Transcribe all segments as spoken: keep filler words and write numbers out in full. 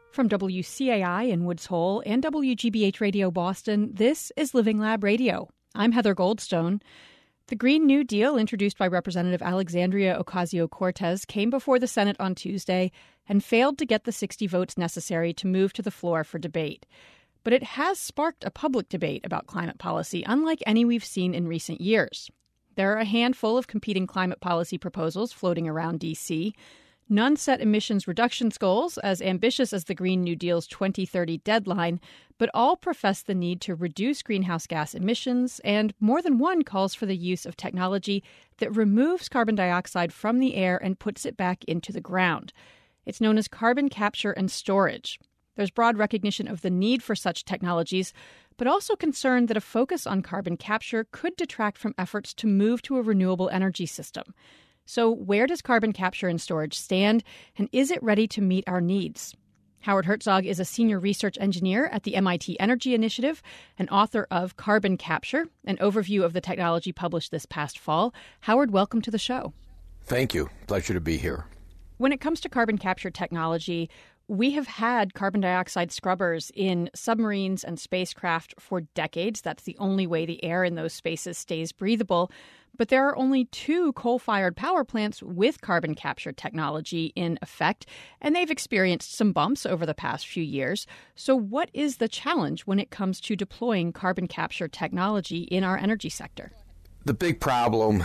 From W C A I in Woods Hole and W G B H Radio Boston, this is Living Lab Radio. I'm Heather Goldstone. The Green New Deal, introduced by Representative Alexandria Ocasio-Cortez, came before the Senate on Tuesday and failed to get the sixty votes necessary to move to the floor for debate. But it has sparked a public debate about climate policy, unlike any we've seen in recent years. There are a handful of competing climate policy proposals floating around D C. None set emissions reductions goals as ambitious as the Green New Deal's twenty thirty deadline, but all profess the need to reduce greenhouse gas emissions, and more than one calls for the use of technology that removes carbon dioxide from the air and puts it back into the ground. It's known as carbon capture and storage. There's broad recognition of the need for such technologies, but also concern that a focus on carbon capture could detract from efforts to move to a renewable energy system. So where does carbon capture and storage stand, and is it ready to meet our needs? Howard Herzog is a senior research engineer at the M I T Energy Initiative and author of Carbon Capture, an overview of the technology published this past fall. Howard, welcome to the show. Thank you. Pleasure to be here. When it comes to carbon capture technology, we have had carbon dioxide scrubbers in submarines and spacecraft for decades. That's the only way the air in those spaces stays breathable. But there are only two coal-fired power plants with carbon capture technology in effect, and they've experienced some bumps over the past few years. So what is the challenge when it comes to deploying carbon capture technology in our energy sector? The big problem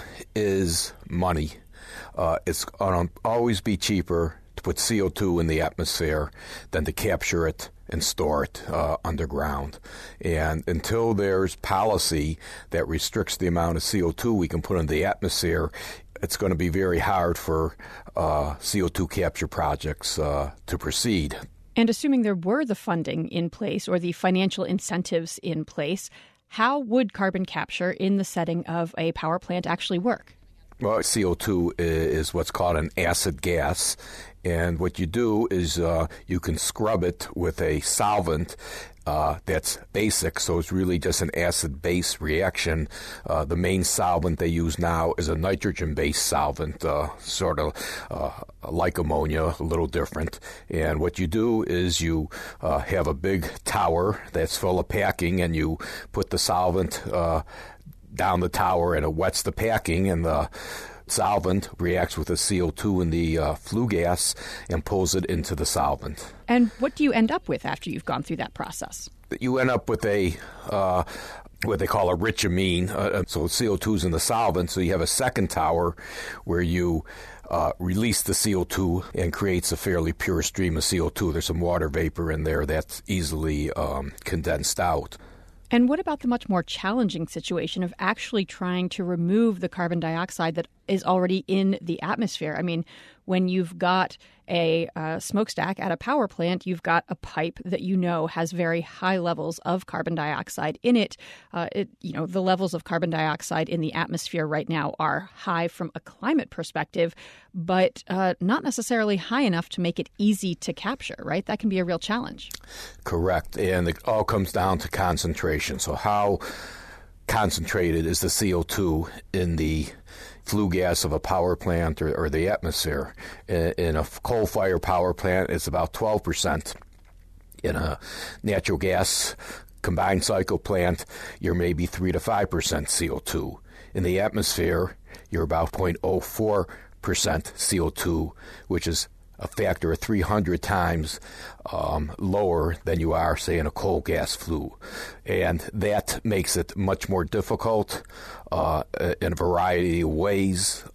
is money. Uh, it's going to always be cheaper to put C O two in the atmosphere than to capture it and store it uh, underground. And until there's policy that restricts the amount of C O two we can put in the atmosphere, it's going to be very hard for uh, C O two capture projects uh, to proceed. And assuming there were the funding in place or the financial incentives in place, how would carbon capture in the setting of a power plant actually work? Well, C O two is what's called an acid gas, and what you do is uh, you can scrub it with a solvent uh, that's basic, so it's really just an acid-base reaction. Uh, the main solvent they use now is a nitrogen-based solvent, uh, sort of uh, like ammonia, a little different. And what you do is you uh, have a big tower that's full of packing, and you put the solvent uh down the tower, and it wets the packing, and the solvent reacts with the C O two in the uh, flue gas and pulls it into the solvent. And what do you end up with after you've gone through that process? You end up with a uh, what they call a rich amine. Uh, so C O two is in the solvent, so you have a second tower where you uh, release the C O two and creates a fairly pure stream of C O two. There's some water vapor in there that's easily um, condensed out. And what about the much more challenging situation of actually trying to remove the carbon dioxide that is already in the atmosphere? I mean, when you've got a uh, smokestack at a power plant, you've got a pipe that you know has very high levels of carbon dioxide in it. Uh, it you know, the levels of carbon dioxide in the atmosphere right now are high from a climate perspective, but uh, not necessarily high enough to make it easy to capture, right? That can be a real challenge. Correct. And it all comes down to concentration. So how concentrated is the C O two in the flue gas of a power plant or, or the atmosphere? In, in a coal-fired power plant, it's about twelve percent. In a natural gas combined cycle plant, you're maybe three to five percent C O two. In the atmosphere, you're about zero point zero four percent C O two, which is a factor of three hundred times um, lower than you are, say, in a coal gas flue. And that makes it much more difficult uh, in a variety of ways.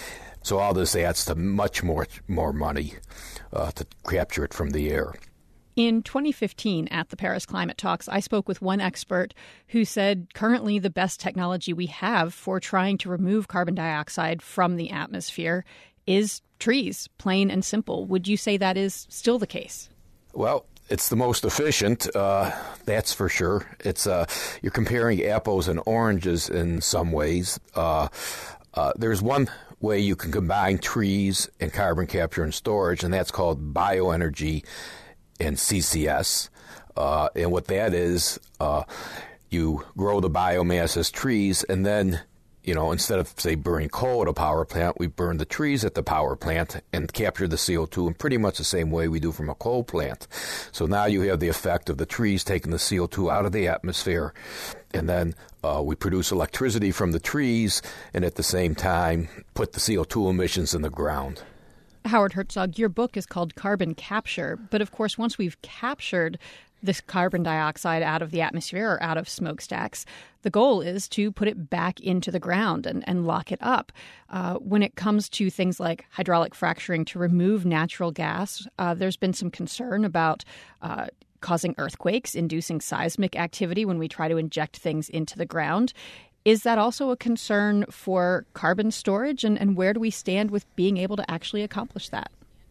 So all this adds to much more more money uh, to capture it from the air. In twenty fifteen, at the Paris Climate Talks, I spoke with one expert who said currently the best technology we have for trying to remove carbon dioxide from the atmosphere is trees, plain and simple. Would you say that is still the case? Well, it's the most efficient, uh, that's for sure. It's uh, you're comparing apples and oranges in some ways. Uh, uh, there's one way you can combine trees and carbon capture and storage, and that's called bioenergy and C C S. Uh, and what that is, uh, you grow the biomass as trees, and then you know, instead of, say, burning coal at a power plant, we burn the trees at the power plant and capture the C O two in pretty much the same way we do from a coal plant. So now you have the effect of the trees taking the C O two out of the atmosphere, and then uh, we produce electricity from the trees and at the same time put the C O two emissions in the ground. Howard Herzog, your book is called Carbon Capture, but of course once we've captured this carbon dioxide out of the atmosphere or out of smokestacks, the goal is to put it back into the ground and, and lock it up. Uh, when it comes to things like hydraulic fracturing to remove natural gas, uh, there's been some concern about uh, causing earthquakes, inducing seismic activity when we try to inject things into the ground. Is that also a concern for carbon storage, and, and where do we stand with being able to actually accomplish that?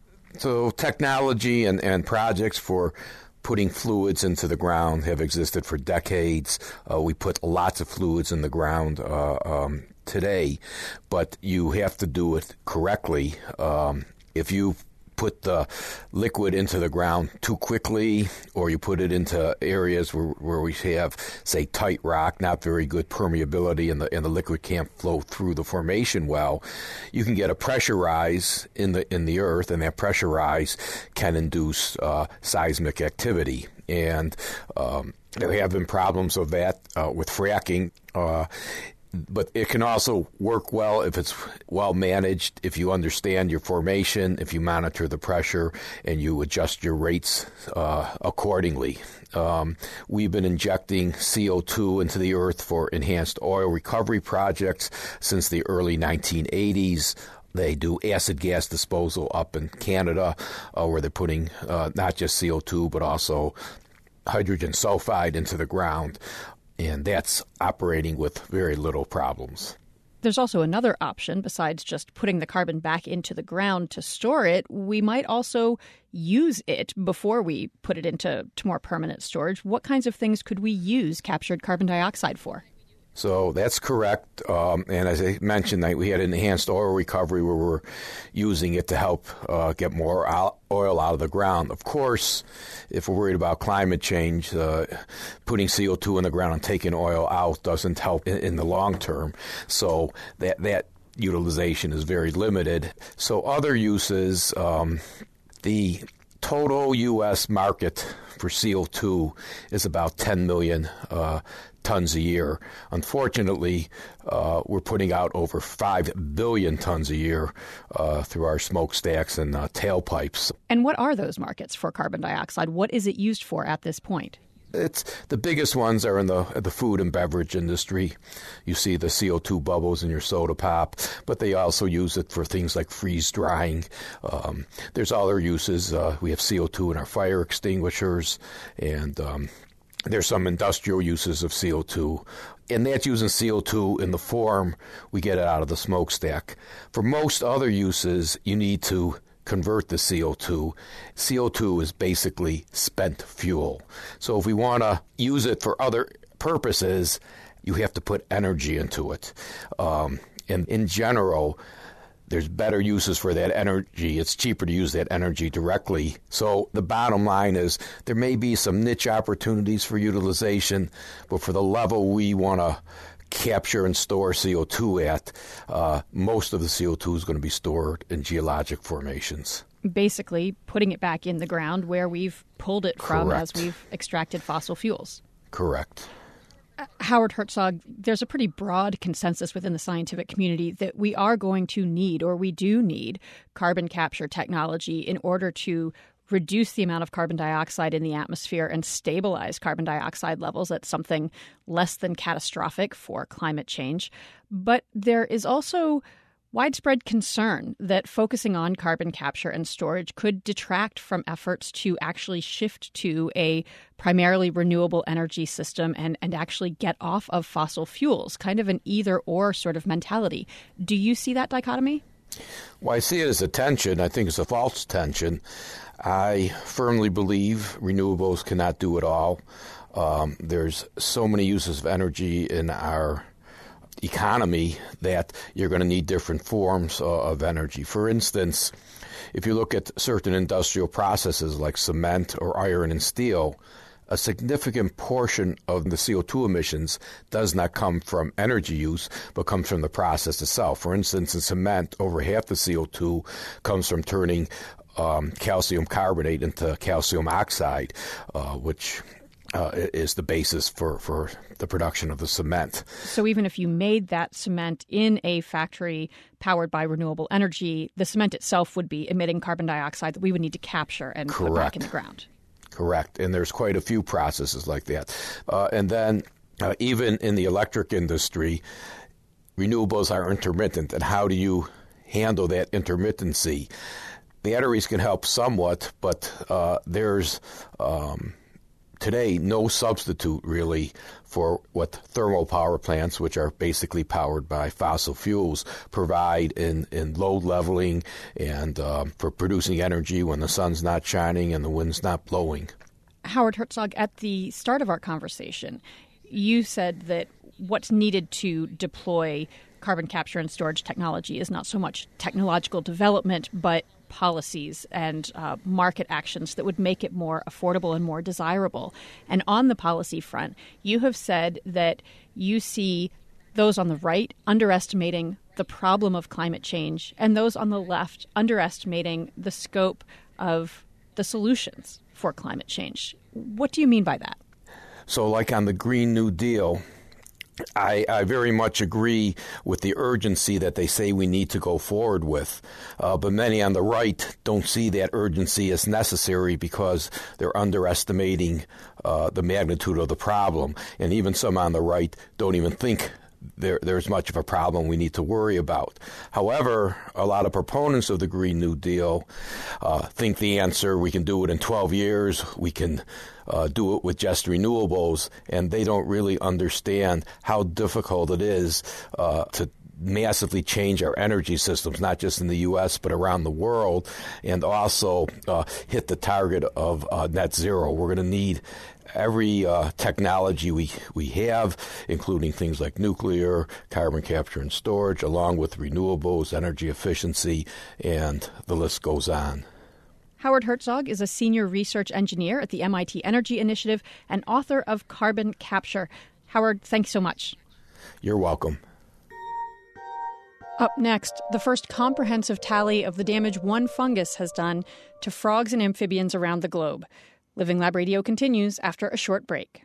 So technology and, and projects for putting fluids into the ground have existed for decades. Uh, we put lots of fluids in the ground uh, um, today, but you have to do it correctly. Um, if you put the liquid into the ground too quickly, or you put it into areas where, where we have, say, tight rock, not very good permeability, and the and the liquid can't flow through the formation well, you can get a pressure rise in the in the earth, and that pressure rise can induce uh, seismic activity. And um, there have been problems of that uh, with fracking. Uh, But it can also work well if it's well managed, if you understand your formation, if you monitor the pressure, and you adjust your rates uh, accordingly. Um, we've been injecting C O two into the earth for enhanced oil recovery projects since the early nineteen eighties. They do acid gas disposal up in Canada, uh, where they're putting uh, not just C O two, but also hydrogen sulfide into the ground. And that's operating with very little problems. There's also another option besides just putting the carbon back into the ground to store it. We might also use it before we put it into to more permanent storage. What kinds of things could we use captured carbon dioxide for? So that's correct. Um, and as I mentioned, we had enhanced oil recovery where we're using it to help uh, get more oil out of the ground. Of course, if we're worried about climate change, uh, putting C O two in the ground and taking oil out doesn't help in, in the long term. So that, that utilization is very limited. So other uses, um, the total U S market for C O two is about ten million uh, tons a year. Unfortunately, uh, we're putting out over five billion tons a year uh, through our smokestacks and uh, tailpipes. And what are those markets for carbon dioxide? What is it used for at this point? It's the biggest ones are in the the food and beverage industry. You see the C O two bubbles in your soda pop, but they also use it for things like freeze drying. Um, there's other uses. Uh, we have C O two in our fire extinguishers, and um, there's some industrial uses of C O two. And that's using C O two in the form we get it out of the smokestack. For most other uses, you need to convert the C O two. C O two is basically spent fuel. So if we want to use it for other purposes, you have to put energy into it. Um, and in general, there's better uses for that energy. It's cheaper to use that energy directly. So the bottom line is there may be some niche opportunities for utilization, but for the level we want to capture and store C O two at, uh, most of the C O two is going to be stored in geologic formations. Basically, putting it back in the ground where we've pulled it from Correct. as we've extracted fossil fuels. Correct. Howard Herzog, there's a pretty broad consensus within the scientific community that we are going to need, or we do need, carbon capture technology in order to reduce the amount of carbon dioxide in the atmosphere and stabilize carbon dioxide levels at something less than catastrophic for climate change. But there is also widespread concern that focusing on carbon capture and storage could detract from efforts to actually shift to a primarily renewable energy system and, and actually get off of fossil fuels, kind of an either-or sort of mentality. Do you see that dichotomy? Well, I see it as a tension. I think it's a false tension. I firmly believe renewables cannot do it all. Um, there's so many uses of energy in our economy that you're going to need different forms uh, of energy. For instance, if you look at certain industrial processes like cement or iron and steel, a significant portion of the C O two emissions does not come from energy use, but comes from the process itself. For instance, in cement, over half the C O two comes from turning um, calcium carbonate into calcium oxide, uh, which uh, is the basis for, for the production of the cement. So even if you made that cement in a factory powered by renewable energy, the cement itself would be emitting carbon dioxide that we would need to capture and Correct. put back in the ground. Correct. And there's quite a few processes like that. Uh, and then uh, even in the electric industry, renewables are intermittent. And how do you handle that intermittency? Batteries can help somewhat, but uh, there's um, today no substitute really for what thermal power plants, which are basically powered by fossil fuels, provide in, in load leveling and uh, for producing energy when the sun's not shining and the wind's not blowing. Howard Herzog, at the start of our conversation, you said that what's needed to deploy carbon capture and storage technology is not so much technological development, but policies and uh, market actions that would make it more affordable and more desirable. And on the policy front, you have said that you see those on the right underestimating the problem of climate change and those on the left underestimating the scope of the solutions for climate change. What do you mean by that? So like on the Green New Deal, I, I very much agree with the urgency that they say we need to go forward with. Uh, but many on the right don't see that urgency as necessary because they're underestimating uh, the magnitude of the problem. And even some on the right don't even think there, there's much of a problem we need to worry about. However, a lot of proponents of the Green New Deal uh, think the answer, we can do it in twelve years, we can uh, do it with just renewables, and they don't really understand how difficult it is uh, to massively change our energy systems, not just in the U S, but around the world, and also uh, hit the target of uh, net zero. We're going to need every uh, technology we, we have, including things like nuclear, carbon capture and storage, along with renewables, energy efficiency, and the list goes on. Howard Herzog is a senior research engineer at the M I T Energy Initiative and author of Carbon Capture. Howard, thanks so much. You're welcome. Up next, the first comprehensive tally of the damage one fungus has done to frogs and amphibians around the globe. Living Lab Radio continues after a short break.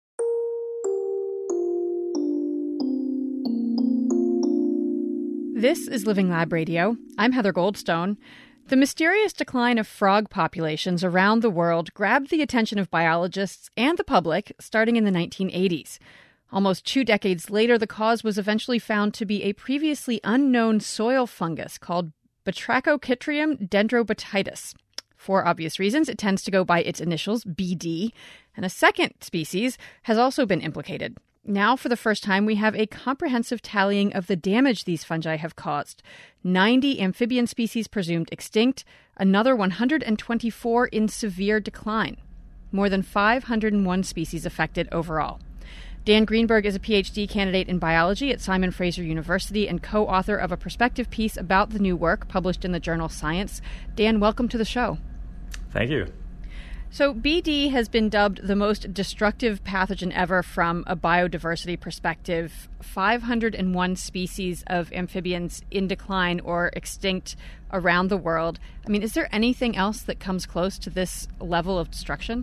This is Living Lab Radio. I'm Heather Goldstone. The mysterious decline of frog populations around the world grabbed the attention of biologists and the public starting in the nineteen eighties. Almost two decades later, the cause was eventually found to be a previously unknown soil fungus called Batrachochytrium dendrobatitis. For obvious reasons, it tends to go by its initials, B D, and a second species has also been implicated. Now, for the first time, we have a comprehensive tallying of the damage these fungi have caused. ninety amphibian species presumed extinct, another one hundred twenty-four in severe decline. More than five hundred one species affected overall. Dan Greenberg is a P H D candidate in biology at Simon Fraser University and co-author of a perspective piece about the new work published in the journal Science. Dan, welcome to the show. Thank you. So B D has been dubbed the most destructive pathogen ever from a biodiversity perspective. five hundred one species of amphibians in decline or extinct around the world. I mean, is there anything else that comes close to this level of destruction?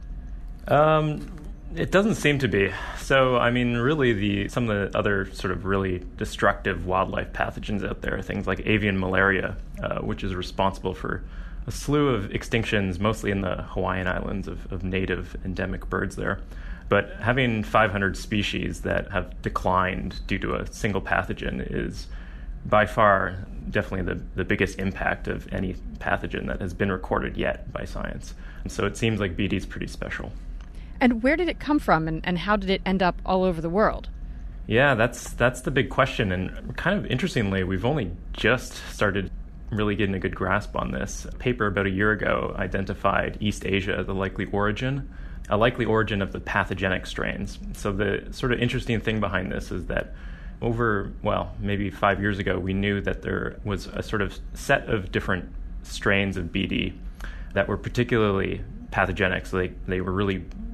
Um, it doesn't seem to be. So, I mean, really, the some of the other sort of really destructive wildlife pathogens out there, things like avian malaria, uh, which is responsible for a slew of extinctions, mostly in the Hawaiian Islands, of, of native endemic birds there. But having five hundred species that have declined due to a single pathogen is by far definitely the, the biggest impact of any pathogen that has been recorded yet by science. And so it seems like B D is pretty special. And where did it come from, and, and how did it end up all over the world? Yeah, that's that's the big question. And kind of interestingly, we've only just started really getting a good grasp on this. A paper about a year ago identified East Asia as the likely origin, a likely origin of the pathogenic strains. So the sort of interesting thing behind this is that over, well, maybe five years ago, we knew that there was a sort of set of different strains of B D that were particularly pathogenic. So they, they were really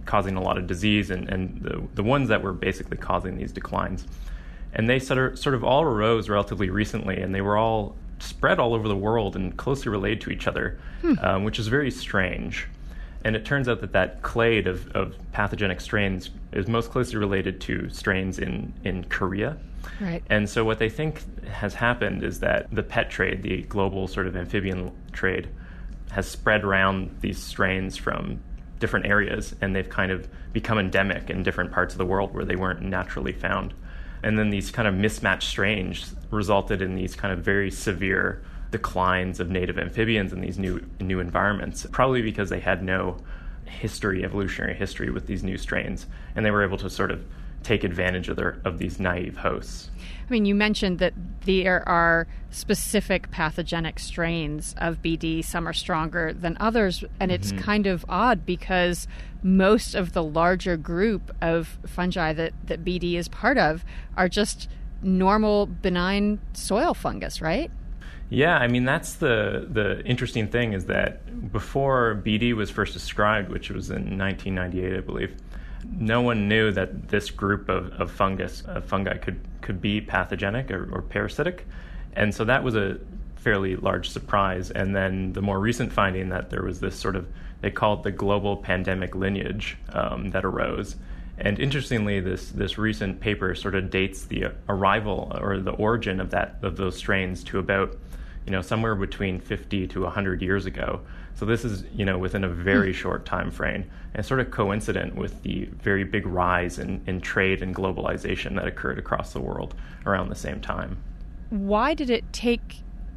causing a lot of disease and, and the, the ones that were basically causing these declines. And they sort of, sort of all arose relatively recently, and they were all spread all over the world and closely related to each other, hmm. um, which is very strange. And it turns out that that clade of, of pathogenic strains is most closely related to strains in, in Korea. Right. And so what they think has happened is that the pet trade, the global sort of amphibian trade, has spread around these strains from different areas, and they've kind of become endemic in different parts of the world where they weren't naturally found. And then these kind of mismatched strains resulted in these kind of very severe declines of native amphibians in these new new environments, probably because they had no history, evolutionary history with these new strains, and they were able to sort of take advantage of their of these naive hosts. I mean, you mentioned that there are specific pathogenic strains of B D. Some are stronger than others, and it's mm-hmm. kind of odd because most of the larger group of fungi that, that B D is part of are just normal benign soil fungus, right? Yeah, I mean, that's the the interesting thing is that before B D was first described, which was in nineteen ninety-eight, I believe, no one knew that this group of, of fungus, of fungi could, could be pathogenic or, or parasitic. And so that was a fairly large surprise. And then the more recent finding that there was this sort of, they called the global pandemic lineage um, that arose. And interestingly, this this recent paper sort of dates the arrival or the origin of that of those strains to about, you know, somewhere between fifty to one hundred years ago. So this is, you know, within a very mm. short time frame, and sort of coincident with the very big rise in, in trade and globalization that occurred across the world around the same time. Why did it take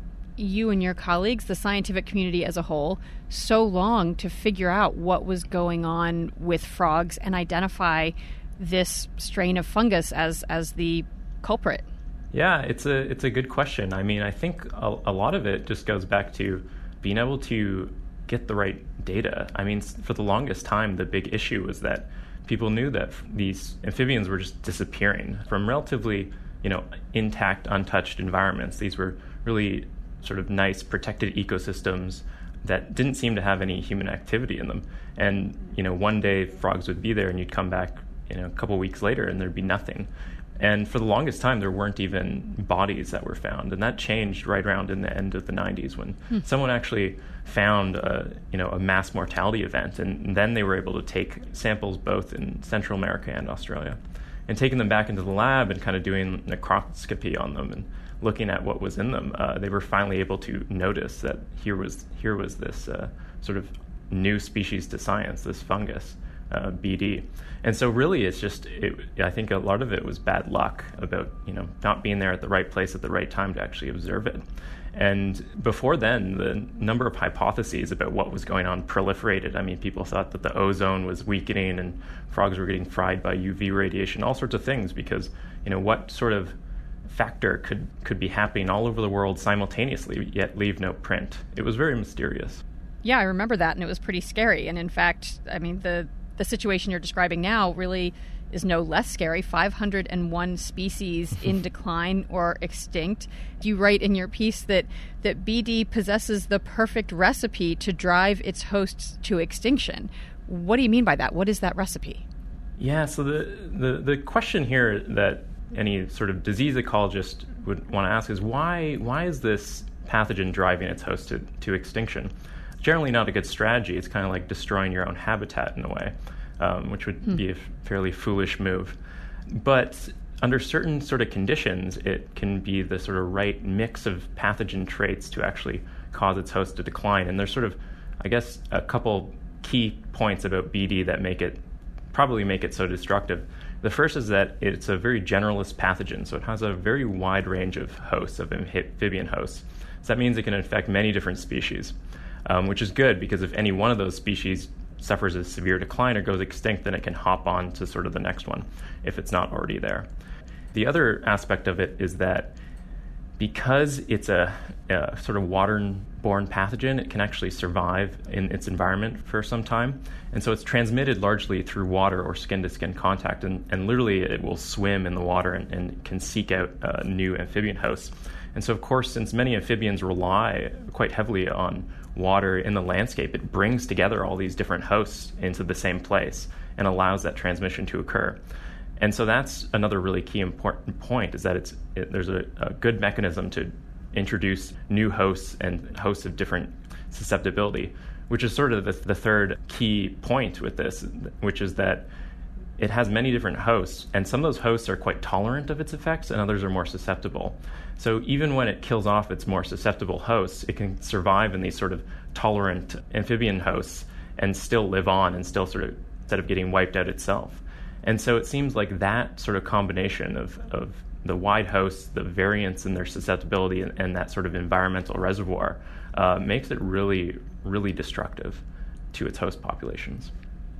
you and your colleagues, the scientific community as a whole, so long to figure out what was going on with frogs and identify this strain of fungus as as the culprit? Yeah, it's a it's a good question. I mean, I think a, a lot of it just goes back to being able to get the right data. I mean, for the longest time, the big issue was that people knew that these amphibians were just disappearing from relatively, you know, intact, untouched environments. These were really sort of nice, protected ecosystems that didn't seem to have any human activity in them. And, you know, one day frogs would be there and you'd come back, you know, a couple weeks later and there'd be nothing. And for the longest time, there weren't even bodies that were found. And that changed right around in the end of the nineties when hmm. someone actually found a, you know, a mass mortality event. And, and then they were able to take samples both in Central America and Australia and taking them back into the lab and kind of doing necroscopy on them and looking at what was in them. Uh, they were finally able to notice that here was, here was this uh, sort of new species to science, this fungus. Uh, B D. And so really it's just, it, I think a lot of it was bad luck about, you know, not being there at the right place at the right time to actually observe it. And before then, the number of hypotheses about what was going on proliferated. I mean, people thought that the ozone was weakening and frogs were getting fried by U V radiation, all sorts of things, because, you know, what sort of factor could, could be happening all over the world simultaneously, yet leave no print? It was very mysterious. Yeah, I remember that, and it was pretty scary. And in fact, I mean, the The situation you're describing now really is no less scary. five hundred one species in decline or extinct. You write in your piece that, that B D possesses the perfect recipe to drive its hosts to extinction. What do you mean by that? What is that recipe? Yeah, so the, the, the question here that any sort of disease ecologist would want to ask is why why is this pathogen driving its host to, to extinction? Generally not a good strategy. It's kind of like destroying your own habitat in a way, um, which would hmm. be a f- fairly foolish move. But under certain sort of conditions, it can be the sort of right mix of pathogen traits to actually cause its host to decline. And there's sort of, I guess, a couple key points about B D that make it, probably make it so destructive. The first is that it's a very generalist pathogen, so it has a very wide range of hosts, of amphibian hosts. So that means it can infect many different species. Um, which is good because if any one of those species suffers a severe decline or goes extinct, then it can hop on to sort of the next one if it's not already there. The other aspect of it is that because it's a, a sort of waterborne pathogen, it can actually survive in its environment for some time. And so it's transmitted largely through water or skin-to-skin contact, and, and literally it will swim in the water and, and can seek out uh, new amphibian hosts. And so, of course, since many amphibians rely quite heavily on water in the landscape, it brings together all these different hosts into the same place. and allows that transmission to occur. And so that's another really key important point, is that it's it, there's a, a good mechanism to introduce new hosts and hosts of different susceptibility, which is sort of the, the third key point with this, which is that it has many different hosts, and some of those hosts are quite tolerant of its effects, and others are more susceptible. So even when it kills off its more susceptible hosts, it can survive in these sort of tolerant amphibian hosts and still live on and still sort of, instead of getting wiped out itself. And so it seems like that sort of combination of, of the wide hosts, the variance in their susceptibility, and, and that sort of environmental reservoir uh, makes it really, really destructive to its host populations.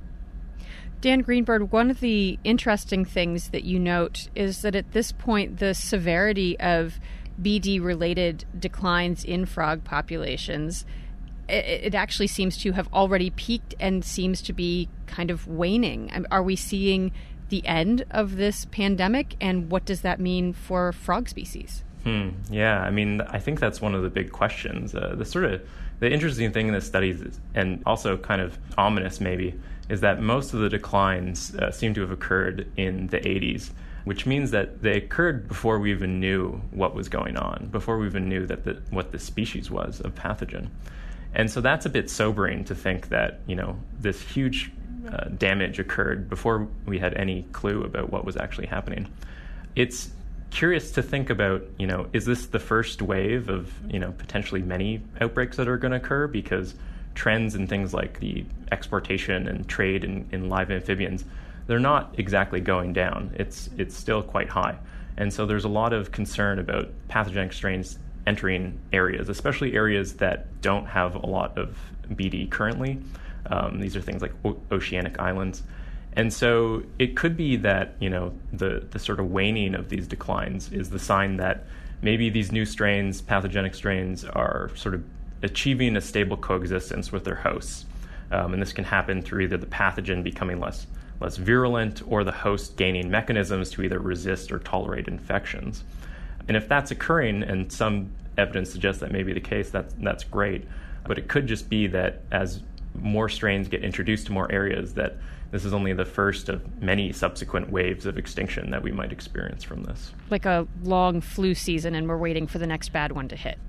Dan Greenberg, one of the interesting things that you note is that at this point, the severity of B D-related declines in frog populations, it, it actually seems to have already peaked and seems to be kind of waning. Are we seeing the end of this pandemic, and what does that mean for frog species? Hmm. Yeah, I mean, I think that's one of the big questions. Uh, the sort of the interesting thing in this study, is, and also kind of ominous maybe, is that most of the declines uh, seem to have occurred in the eighties, which means that they occurred before we even knew what was going on, before we even knew that the, what the species was of pathogen. And so that's a bit sobering to think that, you know, this huge uh, damage occurred before we had any clue about what was actually happening. It's curious to think about, you know, is this the first wave of, you know, potentially many outbreaks that are going to occur? Because trends in things like the exportation and trade in, in live amphibians, they're not exactly going down. It's it's still quite high. And so there's a lot of concern about pathogenic strains entering areas, especially areas that don't have a lot of B D currently. Um, these are things like o- oceanic islands. And so it could be that, you know, the, the sort of waning of these declines is the sign that maybe these new strains, pathogenic strains, are sort of achieving a stable coexistence with their hosts. Um, and this can happen through either the pathogen becoming less less virulent or the host gaining mechanisms to either resist or tolerate infections. And if that's occurring, and some evidence suggests that may be the case, that's, that's great. But it could just be that as more strains get introduced to more areas, that this is only the first of many subsequent waves of extinction that we might experience from this. Like a long flu season, and we're waiting for the next bad one to hit.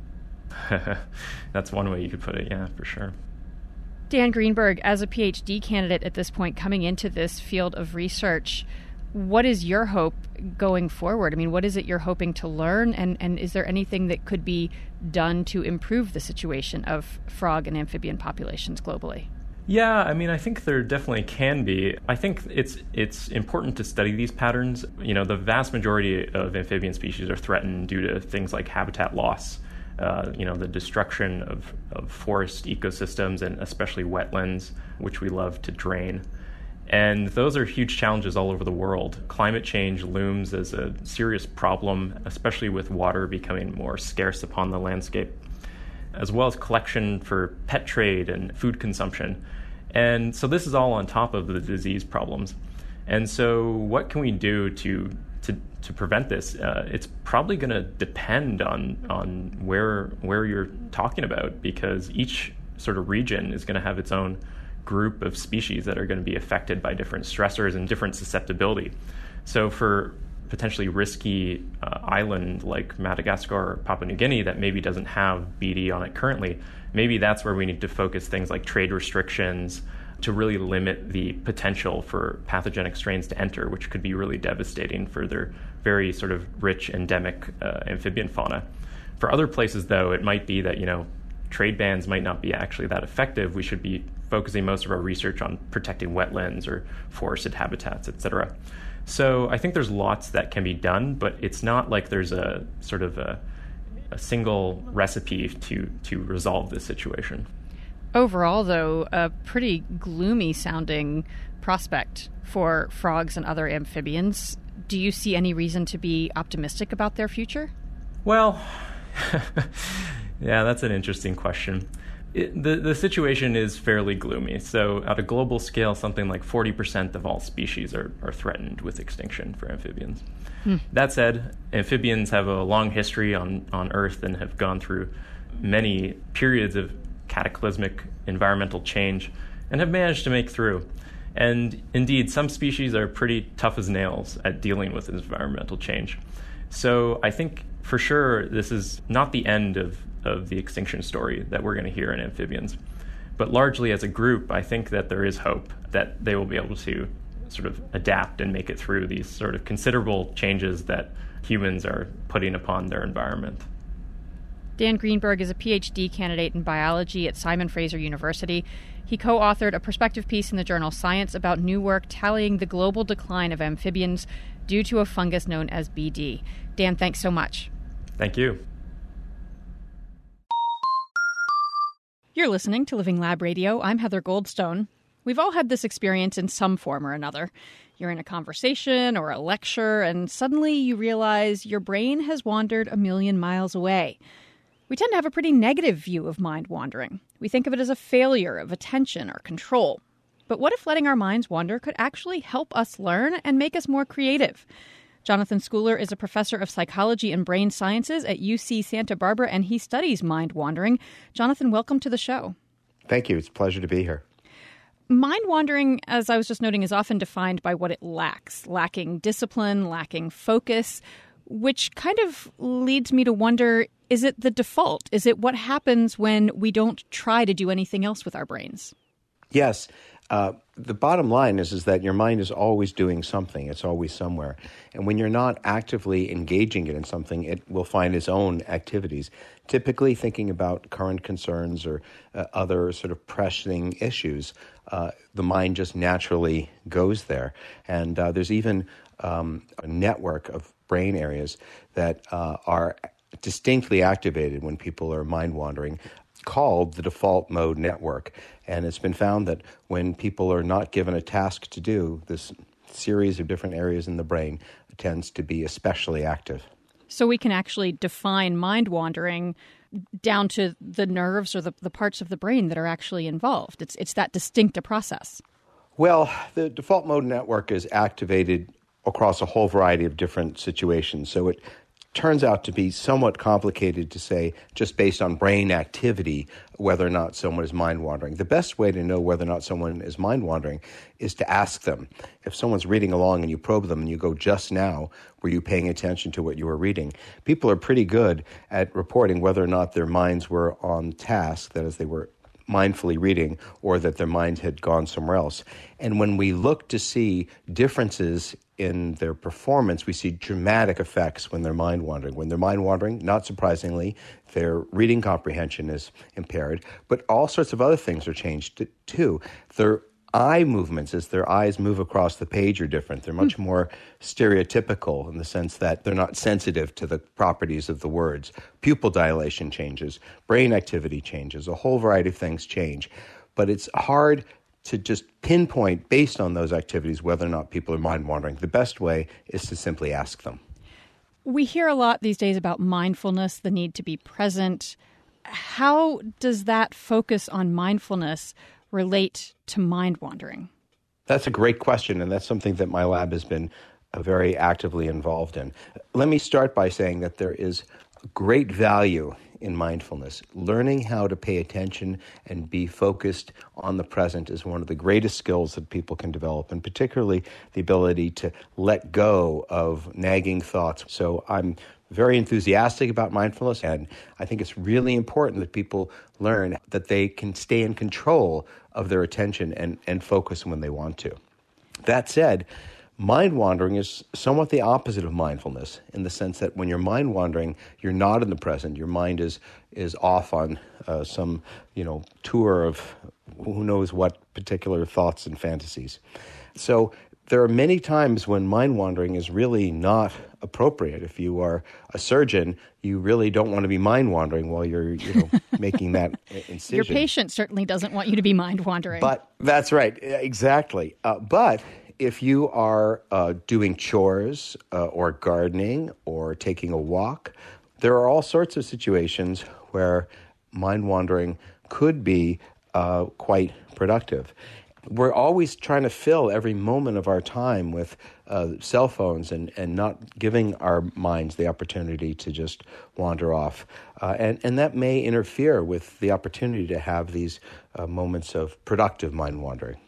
That's one way you could put it, yeah, for sure. Dan Greenberg, as a PhD candidate at this point coming into this field of research, what is your hope going forward? I mean, what is it you're hoping to learn, and, and is there anything that could be done to improve the situation of frog and amphibian populations globally? Yeah, I mean, I think there definitely can be. I think it's it's important to study these patterns. You know, the vast majority of amphibian species are threatened due to things like habitat loss. Uh, you know, the destruction of, of forest ecosystems and especially wetlands, which we love to drain. And those are huge challenges all over the world. Climate change looms as a serious problem, especially with water becoming more scarce upon the landscape, as well as collection for pet trade and food consumption. And so this is all on top of the disease problems. And so what can we do to to, to prevent this? Uh, it's probably going to depend on on where where you're talking about, because each sort of region is going to have its own group of species that are going to be affected by different stressors and different susceptibility. So for potentially risky uh, island like Madagascar or Papua New Guinea that maybe doesn't have B D on it currently, maybe that's where we need to focus things like trade restrictions to really limit the potential for pathogenic strains to enter, which could be really devastating for their very sort of rich endemic uh, amphibian fauna. For other places, though, it might be that, you know, trade bans might not be actually that effective. We should be focusing most of our research on protecting wetlands or forested habitats, et cetera. So I think there's lots that can be done, but it's not like there's a sort of a, a single recipe to, to resolve this situation. Overall, though, a pretty gloomy sounding prospect for frogs and other amphibians. Do you see any reason to be optimistic about their future? Well, yeah, that's an interesting question. It, the, the situation is fairly gloomy. So at a global scale, something like forty percent of all species are, are threatened with extinction for amphibians. Hmm. That said, amphibians have a long history on, on Earth and have gone through many periods of cataclysmic environmental change and have managed to make through. And indeed, some species are pretty tough as nails at dealing with environmental change. So I think for sure this is not the end of, of the extinction story that we're going to hear in amphibians. But largely as a group, I think that there is hope that they will be able to sort of adapt and make it through these sort of considerable changes that humans are putting upon their environment. Dan Greenberg is a P H D candidate in biology at Simon Fraser University. He co-authored a perspective piece in the journal Science about new work tallying the global decline of amphibians due to a fungus known as B D. Dan, thanks so much. Thank you. You're listening to Living Lab Radio. I'm Heather Goldstone. We've all had this experience in some form or another. You're in a conversation or a lecture, and suddenly you realize your brain has wandered a million miles away. We tend to have a pretty negative view of mind wandering. We think of it as a failure of attention or control. But what if letting our minds wander could actually help us learn and make us more creative? Jonathan Schooler is a professor of psychology and brain sciences at U C Santa Barbara, and he studies mind wandering. Jonathan, welcome to the show. Thank you. It's a pleasure to be here. Mind wandering, as I was just noting, is often defined by what it lacks, lacking discipline, lacking focus, which kind of leads me to wonder, is it the default? Is it what happens when we don't try to do anything else with our brains? Yes. Uh, the bottom line is, is that your mind is always doing something. It's always somewhere. And when you're not actively engaging it in something, it will find its own activities, typically thinking about current concerns or uh, other sort of pressing issues. Uh, the mind just naturally goes there. And uh, there's even um, a network of brain areas that uh, are distinctly activated when people are mind wandering, called the default mode network. And it's been found that when people are not given a task to do, this series of different areas in the brain tends to be especially active. So we can actually define mind wandering down to the nerves or the, the parts of the brain that are actually involved. It's it's that distinct a process. Well, the default mode network is activated across a whole variety of different situations. So it turns out to be somewhat complicated to say, just based on brain activity, whether or not someone is mind-wandering. The best way to know whether or not someone is mind-wandering is to ask them. If someone's reading along and you probe them and you go, just now, were you paying attention to what you were reading? People are pretty good at reporting whether or not their minds were on task, that is, they were mindfully reading, or that their mind had gone somewhere else. And when we look to see differences in their performance, we see dramatic effects when they're mind wandering. When they're mind wandering, not surprisingly, their reading comprehension is impaired, but all sorts of other things are changed too. Their eye movements, as their eyes move across the page, are different. They're much mm. more stereotypical in the sense that they're not sensitive to the properties of the words. Pupil dilation changes, brain activity changes, a whole variety of things change. But it's hard to just pinpoint based on those activities whether or not people are mind-wandering. The best way is to simply ask them. We hear a lot these days about mindfulness, the need to be present. How does that focus on mindfulness relate to mind-wandering? That's a great question, and that's something that my lab has been uh, very actively involved in. Let me start by saying that there is great value in mindfulness. Learning how to pay attention and be focused on the present is one of the greatest skills that people can develop, and particularly the ability to let go of nagging thoughts. So I'm very enthusiastic about mindfulness, and I think it's really important that people learn that they can stay in control of their attention and, and focus when they want to. That said, mind wandering is somewhat the opposite of mindfulness, in the sense that when you're mind wandering, you're not in the present. Your mind is is off on uh, some, you know, tour of who knows what particular thoughts and fantasies. So there are many times when mind wandering is really not appropriate. If you are a surgeon, you really don't want to be mind wandering while you're, you know, making that incision. Your patient certainly doesn't want you to be mind wandering. But that's right, exactly. Uh, but if you are uh, doing chores uh, or gardening or taking a walk, there are all sorts of situations where mind wandering could be uh, quite productive. We're always trying to fill every moment of our time with uh, cell phones and, and not giving our minds the opportunity to just wander off. Uh, and, and that may interfere with the opportunity to have these uh, moments of productive mind wandering.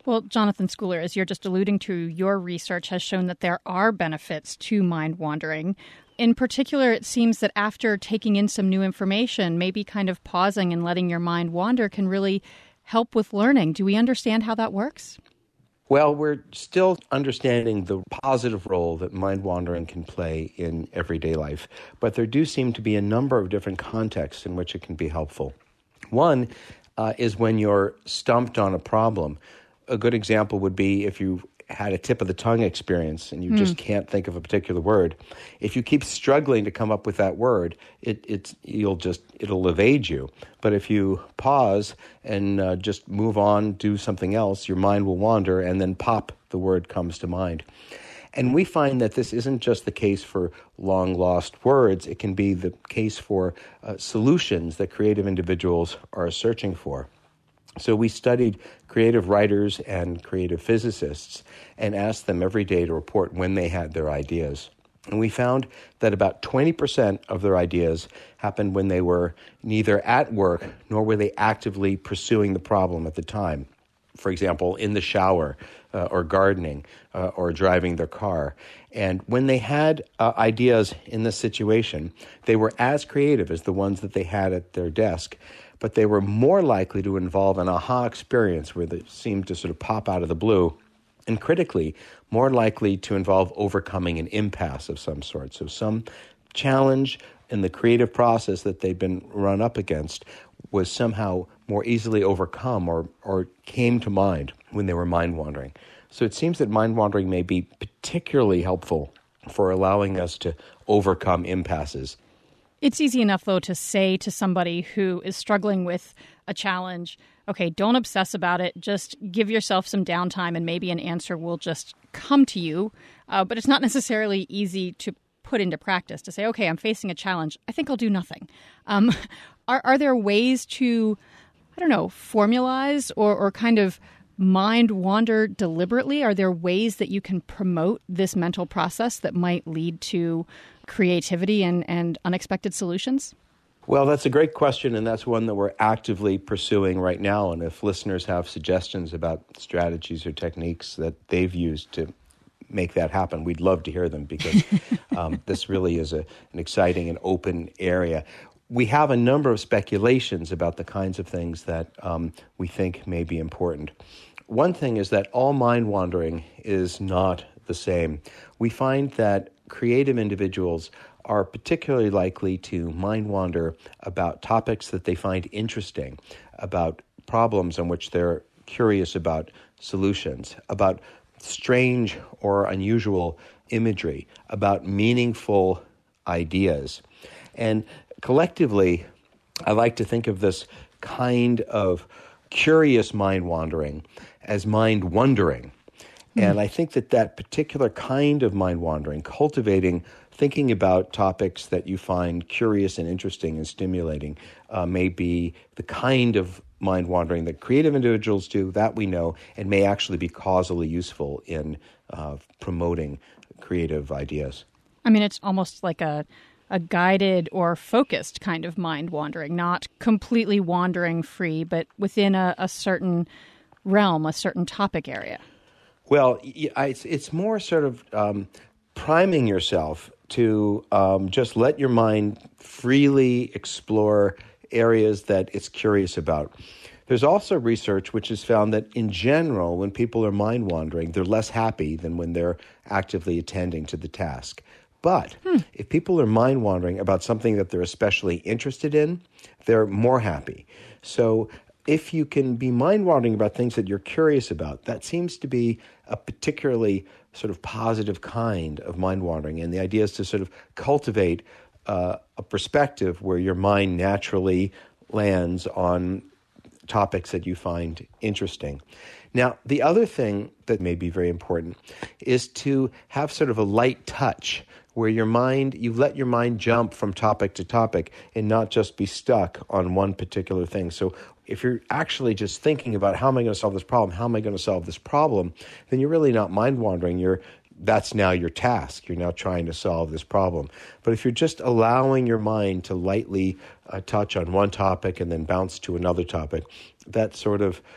Well, Jonathan Schooler, as you're just alluding to, your research has shown that there are benefits to mind wandering. In particular, it seems that after taking in some new information, maybe kind of pausing and letting your mind wander can really help with learning. Do we understand how that works? Well, we're still understanding the positive role that mind wandering can play in everyday life, but there do seem to be a number of different contexts in which it can be helpful. One uh, is when you're stumped on a problem. A good example would be if you had a tip of the tongue experience and you mm. just can't think of a particular word. If you keep struggling to come up with that word, it, it's you'll just it'll evade you. But if you pause and uh, just move on, do something else, your mind will wander, and then pop, the word comes to mind. And we find that this isn't just the case for long-lost words. It can be the case for uh, solutions that creative individuals are searching for. So we studied creative writers and creative physicists and asked them every day to report when they had their ideas. And we found that about twenty percent of their ideas happened when they were neither at work nor were they actively pursuing the problem at the time. For example, in the shower uh, or gardening uh, or driving their car. And when they had uh, ideas in this situation, they were as creative as the ones that they had at their desk, but they were more likely to involve an aha experience where they seemed to sort of pop out of the blue, and critically, more likely to involve overcoming an impasse of some sort. So some challenge in the creative process that they'd been run up against was somehow more easily overcome or, or came to mind when they were mind-wandering. So it seems that mind-wandering may be particularly helpful for allowing us to overcome impasses. It's easy enough, though, to say to somebody who is struggling with a challenge, okay, don't obsess about it. Just give yourself some downtime and maybe an answer will just come to you. Uh, but it's not necessarily easy to put into practice to say, okay, I'm facing a challenge. I think I'll do nothing. Um, are, are there ways to, I don't know, formalize or, or kind of mind wander deliberately? Are there ways that you can promote this mental process that might lead to creativity and, and unexpected solutions? Well, that's a great question, and that's one that we're actively pursuing right now. And if listeners have suggestions about strategies or techniques that they've used to make that happen, we'd love to hear them because um, this really is a, an exciting and open area. We have a number of speculations about the kinds of things that um, we think may be important. One thing is that all mind wandering is not the same. We find that creative individuals are particularly likely to mind wander about topics that they find interesting, about problems on which they're curious about solutions, about strange or unusual imagery, about meaningful ideas. And collectively, I like to think of this kind of curious mind wandering as mind wondering. And I think that that particular kind of mind wandering, cultivating, thinking about topics that you find curious and interesting and stimulating, uh, may be the kind of mind wandering that creative individuals do, that we know, and may actually be causally useful in uh, promoting creative ideas. I mean, it's almost like a, a guided or focused kind of mind wandering, not completely wandering free, but within a, a certain realm, a certain topic area. Well, it's it's more sort of um, priming yourself to um, just let your mind freely explore areas that it's curious about. There's also research which has found that in general, when people are mind wandering, they're less happy than when they're actively attending to the task. But hmm. if people are mind wandering about something that they're especially interested in, they're more happy. So if you can be mind-wandering about things that you're curious about, that seems to be a particularly sort of positive kind of mind-wandering. And the idea is to sort of cultivate uh, a perspective where your mind naturally lands on topics that you find interesting. Now, the other thing that may be very important is to have sort of a light touch where your mind, you let your mind jump from topic to topic and not just be stuck on one particular thing. So if you're actually just thinking about how am I going to solve this problem, how am I going to solve this problem, then you're really not mind wandering. You're that's now your task. You're now trying to solve this problem. But if you're just allowing your mind to lightly uh, touch on one topic and then bounce to another topic, that sort of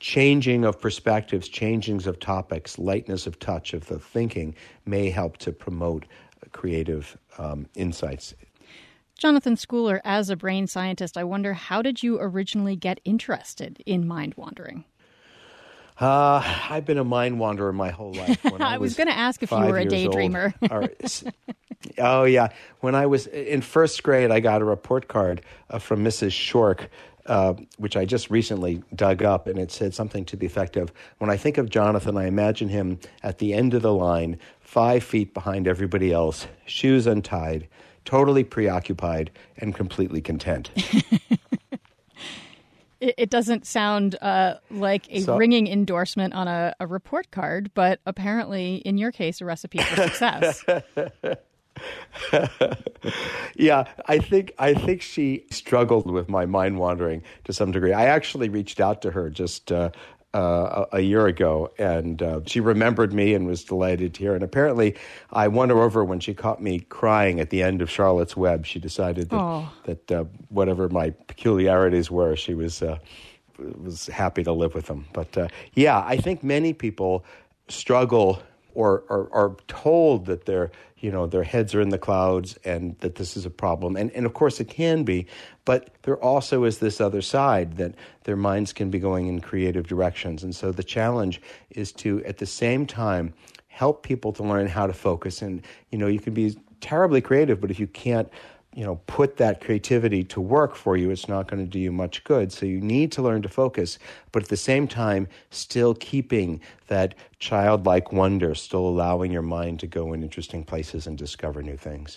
changing of perspectives, changings of topics, lightness of touch of the thinking may help to promote creative um, insights. Jonathan Schooler, as a brain scientist, I wonder, how did you originally get interested in mind wandering? Uh, I've been a mind wanderer my whole life. When I, I was, was going to ask if you five were a years daydreamer. old, or, oh, yeah. When I was in first grade, I got a report card uh, from Missus Shork, uh, which I just recently dug up, and it said something to the effect of, when I think of Jonathan, I imagine him at the end of the line, five feet behind everybody else, shoes untied, totally preoccupied, and completely content. It doesn't sound uh, like a so, ringing endorsement on a, a report card, but apparently, in your case, a recipe for success. Yeah, I think I think she struggled with my mind wandering to some degree. I actually reached out to her just uh, uh, a, a year ago, and uh, she remembered me and was delighted to hear. And apparently, I won her over when she caught me crying at the end of Charlotte's Web. She decided that oh. that uh, whatever my peculiarities were, she was uh, was happy to live with them. But uh, yeah, I think many people struggle or are, are told that they're you know, their heads are in the clouds and that this is a problem. And, and of course it can be, but there also is this other side that their minds can be going in creative directions. And so the challenge is to, at the same time, help people to learn how to focus. And, you know, you can be terribly creative, but if you can't, you know, put that creativity to work for you, it's not going to do you much good. So you need to learn to focus, but at the same time, still keeping that childlike wonder, still allowing your mind to go in interesting places and discover new things.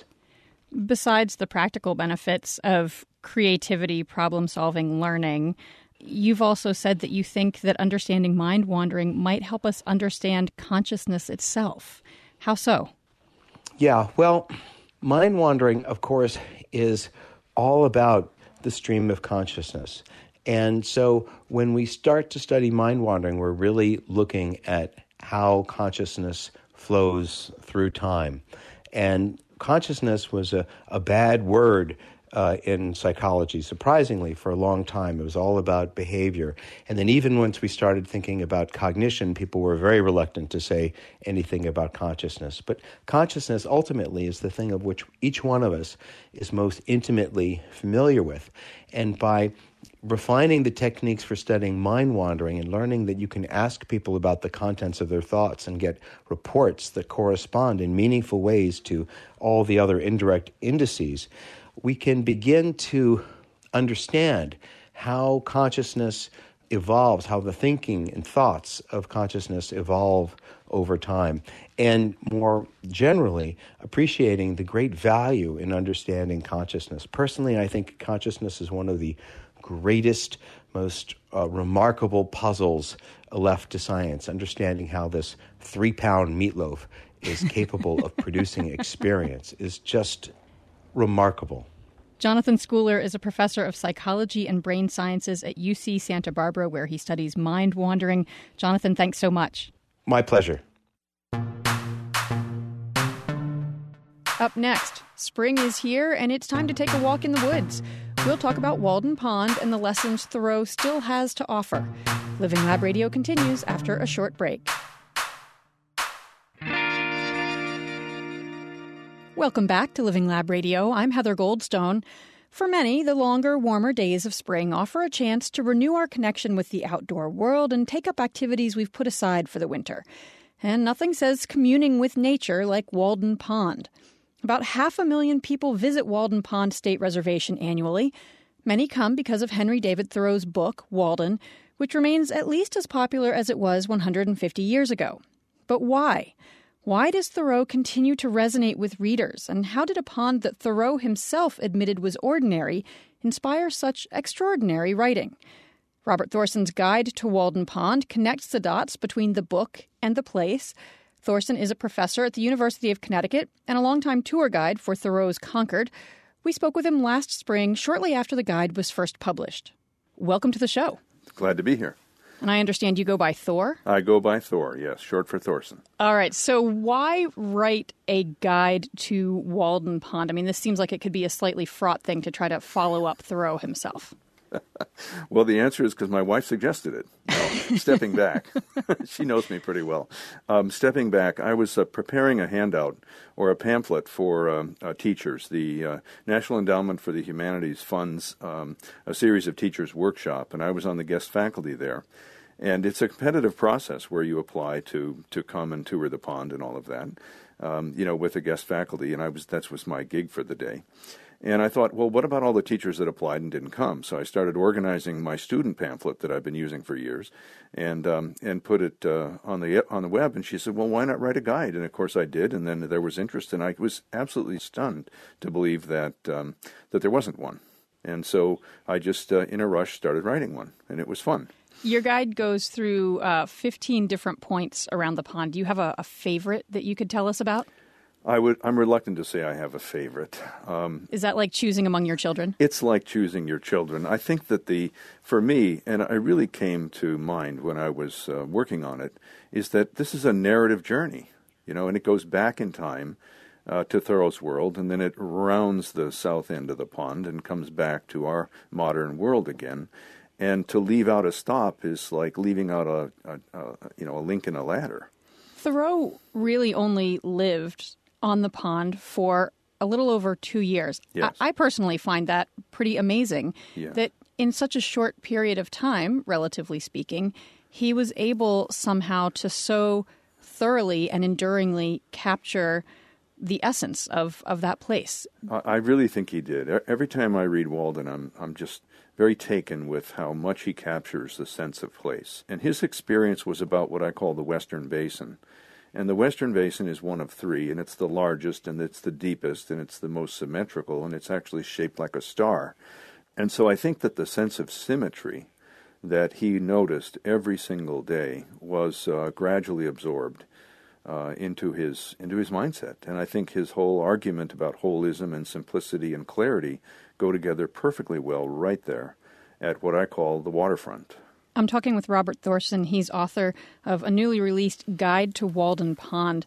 Besides the practical benefits of creativity, problem-solving, learning, you've also said that you think that understanding mind wandering might help us understand consciousness itself. How so? Yeah, well, mind wandering, of course, is all about the stream of consciousness. And so when we start to study mind wandering, we're really looking at how consciousness flows through time. And consciousness was a, a bad word uh, in psychology, surprisingly, for a long time. It was all about behavior. And then even once we started thinking about cognition, people were very reluctant to say anything about consciousness. But consciousness ultimately is the thing of which each one of us is most intimately familiar with. And by refining the techniques for studying mind wandering and learning that you can ask people about the contents of their thoughts and get reports that correspond in meaningful ways to all the other indirect indices, we can begin to understand how consciousness evolves, how the thinking and thoughts of consciousness evolve over time, and more generally, appreciating the great value in understanding consciousness. Personally, I think consciousness is one of the greatest, most uh, remarkable puzzles left to science, understanding how this three-pound meatloaf is capable of producing experience is just remarkable. Jonathan Schooler is a professor of psychology and brain sciences at U C Santa Barbara, where he studies mind wandering. Jonathan, thanks so much. My pleasure. Up next, spring is here, and it's time to take a walk in the woods. We'll talk about Walden Pond and the lessons Thoreau still has to offer. Living Lab Radio continues after a short break. Welcome back to Living Lab Radio. I'm Heather Goldstone. For many, the longer, warmer days of spring offer a chance to renew our connection with the outdoor world and take up activities we've put aside for the winter. And nothing says communing with nature like Walden Pond. About half a million people visit Walden Pond State Reservation annually. Many come because of Henry David Thoreau's book, Walden, which remains at least as popular as it was one hundred fifty years ago. But why? Why does Thoreau continue to resonate with readers, and how did a pond that Thoreau himself admitted was ordinary inspire such extraordinary writing? Robert Thorson's guide to Walden Pond connects the dots between the book and the place. Thorson is a professor at the University of Connecticut and a longtime tour guide for Thoreau's Concord. We spoke with him last spring, shortly after the guide was first published. Welcome to the show. Glad to be here. And I understand you go by Thor? I go by Thor, yes, short for Thorson. All right, so why write a guide to Walden Pond? I mean, this seems like it could be a slightly fraught thing to try to follow up Thoreau himself. Well, the answer is because my wife suggested it. stepping back, she knows me pretty well. Um, stepping back, I was uh, preparing a handout or a pamphlet for um, uh, teachers. The uh, National Endowment for the Humanities funds um, a series of teachers' workshop, and I was on the guest faculty there. And it's a competitive process where you apply to, to come and tour the pond and all of that, um, you know, with the guest faculty. And I was that was my gig for the day. And I thought, well, what about all the teachers that applied and didn't come? So I started organizing my student pamphlet that I've been using for years, and um, and put it uh, on the on the web. And she said, well, why not write a guide? And of course I did. And then there was interest, and I was absolutely stunned to believe that um, that there wasn't one. And so I just, uh, in a rush, started writing one, and it was fun. Your guide goes through uh, fifteen different points around the pond. Do you have a, a favorite that you could tell us about? I would, I'm reluctant to say I have a favorite. Um, Is that like choosing among your children? It's like choosing your children. I think that the, for me, and I really came to mind when I was uh, working on it, is that this is a narrative journey, you know, and it goes back in time uh, to Thoreau's world, and then it rounds the south end of the pond and comes back to our modern world again. And to leave out a stop is like leaving out a, a, a you know, a link in a ladder. Thoreau really only lived on the pond for a little over two years. Yes. I, I personally find that pretty amazing, yeah. that in such a short period of time, relatively speaking, he was able somehow to so thoroughly and enduringly capture the essence of, of that place. I, I really think he did. Every time I read Walden, I'm I'm just very taken with how much he captures the sense of place. And his experience was about what I call the Western Basin. And the Western Basin is one of three, and it's the largest, and it's the deepest, and it's the most symmetrical, and it's actually shaped like a star. And so I think that the sense of symmetry that he noticed every single day was uh, gradually absorbed uh, into his into his mindset. And I think his whole argument about holism and simplicity and clarity go together perfectly well right there at what I call the waterfront. I'm talking with Robert Thorson. He's author of a newly released Guide to Walden Pond.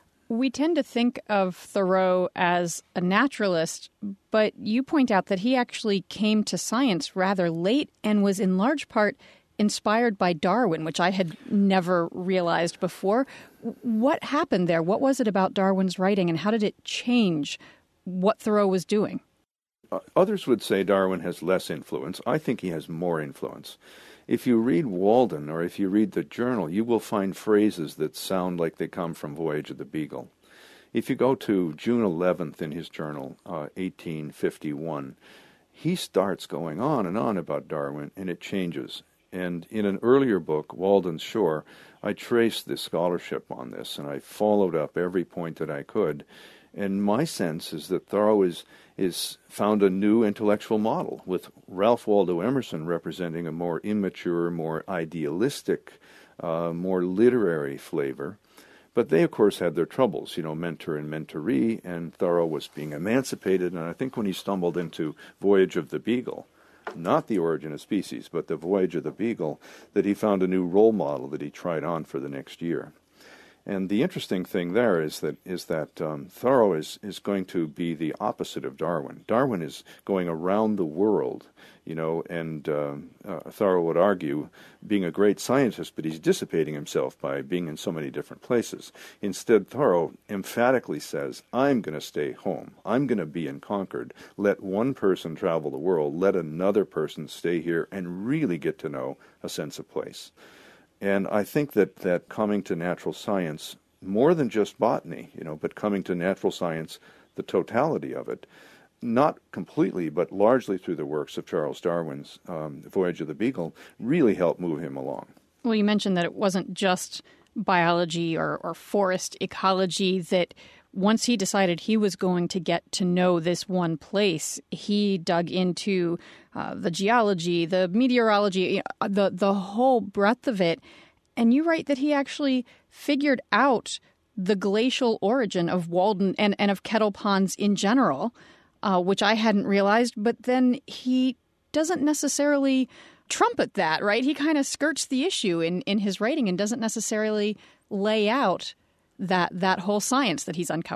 We tend to think of Thoreau as a naturalist, but you point out that he actually came to science rather late and was in large part inspired by Darwin, which I had never realized before. What happened there? What was it about Darwin's writing, and how did it change what Thoreau was doing? Uh, others would say Darwin has less influence. I think he has more influence. If you read Walden or if you read the journal, you will find phrases that sound like they come from Voyage of the Beagle. If you go to June eleventh in his journal, uh, eighteen fifty-one, he starts going on and on about Darwin, and it changes. And in an earlier book, Walden's Shore, I traced the scholarship on this, and I followed up every point that I could. And my sense is that Thoreau is, is found a new intellectual model, with Ralph Waldo Emerson representing a more immature, more idealistic, uh, more literary flavor. But they, of course, had their troubles, you know, mentor and mentoree, and Thoreau was being emancipated. And I think when he stumbled into Voyage of the Beagle, not The Origin of Species, but The Voyage of the Beagle, that he found a new role model that he tried on for the next year. And the interesting thing there is that is that um, Thoreau is, is going to be the opposite of Darwin. Darwin is going around the world, you know, and uh, uh, Thoreau would argue being a great scientist, but he's dissipating himself by being in so many different places. Instead, Thoreau emphatically says, I'm going to stay home. I'm going to be in Concord. Let one person travel the world. Let another person stay here and really get to know a sense of place. And I think that, that coming to natural science, more than just botany, you know, but coming to natural science, the totality of it, not completely, but largely through the works of Charles Darwin's um, Voyage of the Beagle, really helped move him along. Well, you mentioned that it wasn't just biology or, or forest ecology, that once he decided he was going to get to know this one place, he dug into uh, the geology, the meteorology, the the whole breadth of it. And you write that he actually figured out the glacial origin of Walden and, and of Kettle Ponds in general, uh, which I hadn't realized. But then he doesn't necessarily trumpet that, right? He kind of skirts the issue in, in his writing and doesn't necessarily lay out that that whole science that he's uncovered.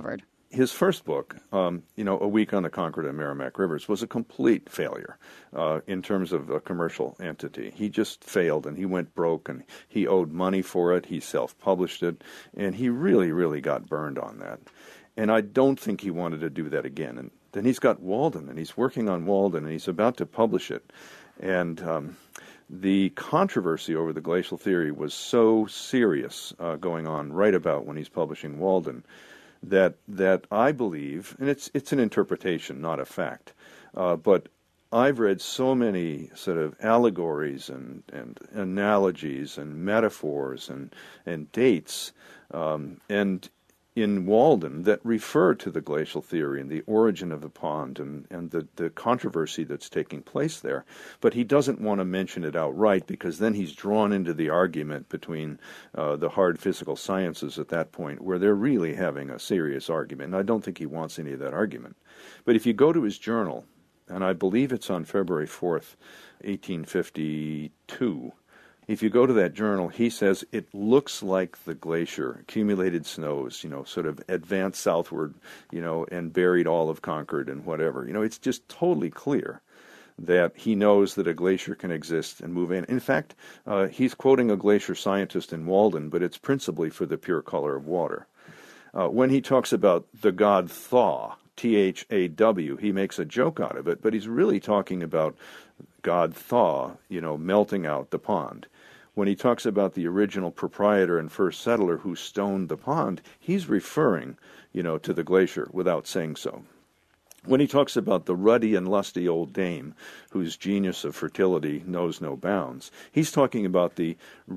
his first book, um, you know, A Week on the Concord and Merrimack Rivers, was a complete failure uh, in terms of a commercial entity. He just failed, and he went broke, and he owed money for it. He self-published it, and he really, really got burned on that. And I don't think he wanted to do that again. And then he's got Walden, and he's working on Walden, and he's about to publish it. And um, the controversy over the glacial theory was so serious uh, going on right about when he's publishing Walden that that I believe, and it's it's an interpretation, not a fact, uh, but I've read so many sort of allegories and, and analogies and metaphors and, and dates um, and in Walden that refer to the glacial theory and the origin of the pond and, and the, the controversy that's taking place there. But he doesn't want to mention it outright because then he's drawn into the argument between uh, the hard physical sciences at that point where they're really having a serious argument. And I don't think he wants any of that argument. But if you go to his journal, and I believe it's on February fourth, eighteen fifty-two, if you go to that journal, he says it looks like the glacier, accumulated snows, you know, sort of advanced southward, you know, and buried all of Concord and whatever. You know, it's just totally clear that he knows that a glacier can exist and move in. In fact, uh, he's quoting a glacier scientist in Walden, but it's principally for the pure color of water. Uh, when he talks about the god Thaw, T H A W, he makes a joke out of it, but he's really talking about God Thaw, you know, melting out the pond. When he talks about the original proprietor and first settler who stoned the pond, he's referring, you know, to the glacier without saying so. When he talks about the ruddy and lusty old dame whose genius of fertility knows no bounds, he's talking about the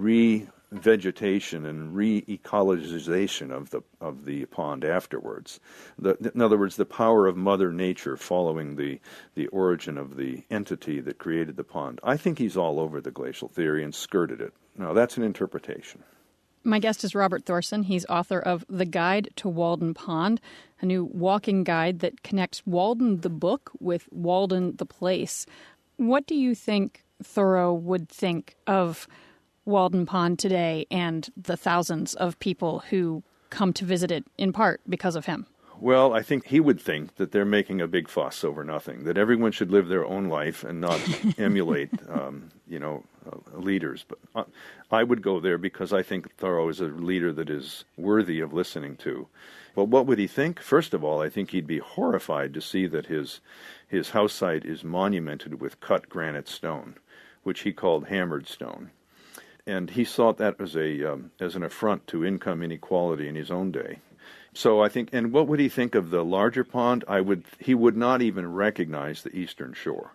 re-vegetation and re-ecologization of the of the pond afterwards. The, in other words, the power of Mother Nature following the, the origin of the entity that created the pond. I think he's all over the glacial theory and skirted it. Now, that's an interpretation. My guest is Robert Thorson. He's author of The Guide to Walden Pond, a new walking guide that connects Walden the book with Walden the place. What do you think Thoreau would think of Walden Pond today and the thousands of people who come to visit it in part because of him? Well, I think he would think that they're making a big fuss over nothing, that everyone should live their own life and not emulate, um, you know, uh, leaders. But I would go there because I think Thoreau is a leader that is worthy of listening to. Well, what would he think? First of all, I think he'd be horrified to see that his his house site is monumented with cut granite stone, which he called hammered stone. And he saw that as a um, as an affront to income inequality in his own day. So I think, and what would he think of the larger pond? I would, he would not even recognize the eastern shore.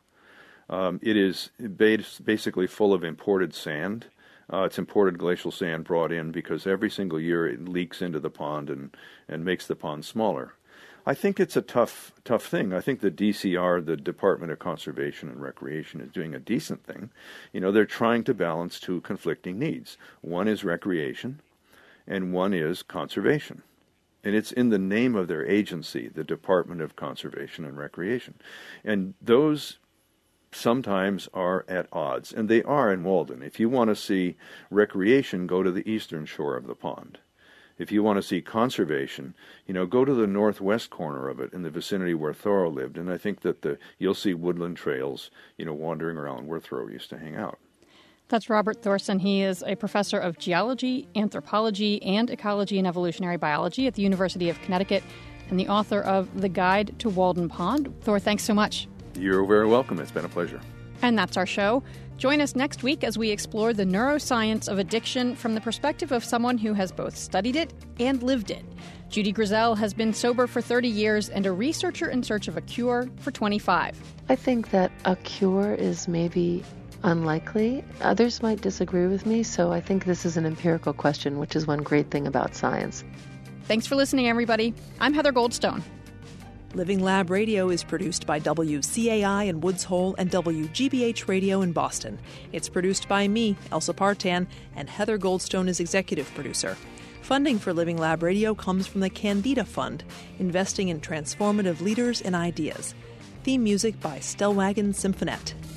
Um, it is bas- basically full of imported sand. Uh, it's imported glacial sand brought in because every single year it leaks into the pond and, and makes the pond smaller. I think it's a tough, tough thing. I think the D C R, the Department of Conservation and Recreation, is doing a decent thing. You know, they're trying to balance two conflicting needs. One is recreation, and one is conservation. And it's in the name of their agency, the Department of Conservation and Recreation. And those sometimes are at odds, and they are in Walden. If you want to see recreation, go to the eastern shore of the pond. If you want to see conservation, you know, go to the northwest corner of it in the vicinity where Thoreau lived. And I think that the you'll see woodland trails, you know, wandering around where Thoreau used to hang out. That's Robert Thorson. He is a professor of geology, anthropology, and ecology and evolutionary biology at the University of Connecticut and the author of The Guide to Walden Pond. Thor, thanks so much. You're very welcome. It's been a pleasure. And that's our show. Join us next week as we explore the neuroscience of addiction from the perspective of someone who has both studied it and lived it. Judy Grisel has been sober for thirty years and a researcher in search of a cure for twenty-five. I think that a cure is maybe unlikely. Others might disagree with me, so I think this is an empirical question, which is one great thing about science. Thanks for listening, everybody. I'm Heather Goldstone. Living Lab Radio is produced by W C A I in Woods Hole and W G B H Radio in Boston. It's produced by me, Elsa Partan, and Heather Goldstone is executive producer. Funding for Living Lab Radio comes from the Candida Fund, investing in transformative leaders and ideas. Theme music by Stellwagen Symphonette.